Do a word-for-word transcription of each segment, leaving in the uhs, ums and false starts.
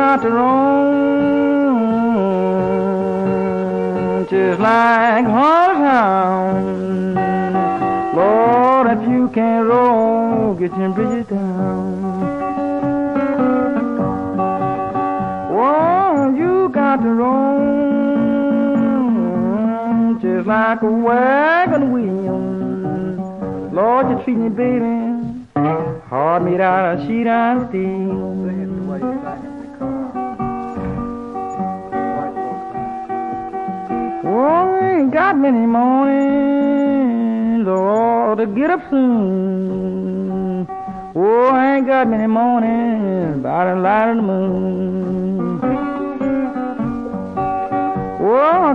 got to roam just like Horsehound. Lord, if you can't roll, get your bridges down. Oh, you got to roam just like a wagon wheel. Lord, you treat me, baby, hard made out of sheet and steel. Oh, I ain't got many mornings, Lord, to get up soon. Oh, I ain't got many mornings by the light of the moon. Oh,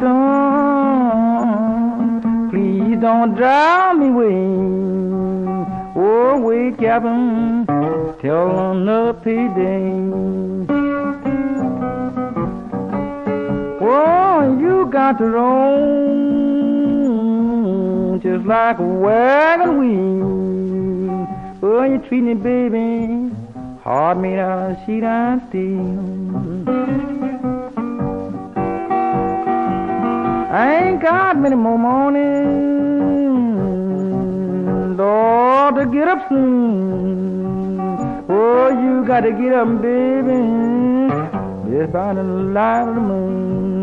Captain, please don't drive me away. Oh, wait, Captain, till another payday. Oh, you got to roam just like a wagon wheel. Oh, you treat me, baby, hard made out of sheet and steel. I ain't got many more mornings, Lord, to get up soon. Oh, you got to get up, baby, just by the light of the moon.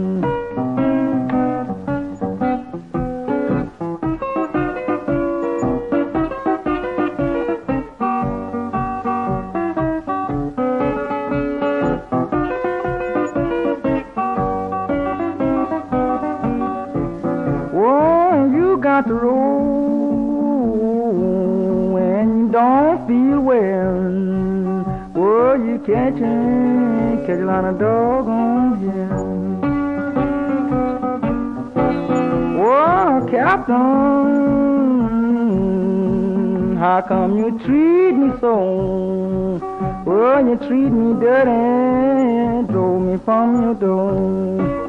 Got to roll when you don't feel well. Oh, you catch it, catch a lot of doggone gin. Oh, Captain, how come you treat me so? Oh, you treat me dirty, drove me from your door.